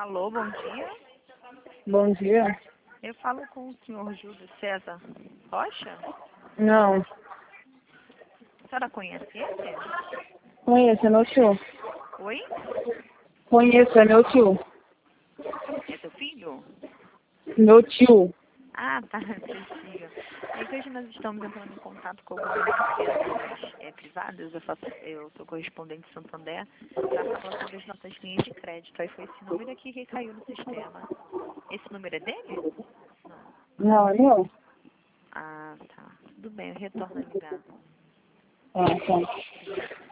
Alô, bom dia. Bom dia. Eu falo com o senhor Júlio César Rocha? Não, A senhora conhece ele? conheço, é meu tio. Oi? Conheço, é meu tio. É seu filho? Meu tio. Ah, tá, prossiga. É que hoje nós estamos entrando em contato com algumas empresas privadas. Eu sou correspondente de Santander para falar sobre as nossas linhas de crédito. Aí foi esse número aqui que caiu no sistema. Esse número é dele? Não. Não, é meu? Ah, tá. Tudo bem, eu retorno a ligar. Ah, tá. Obrigada.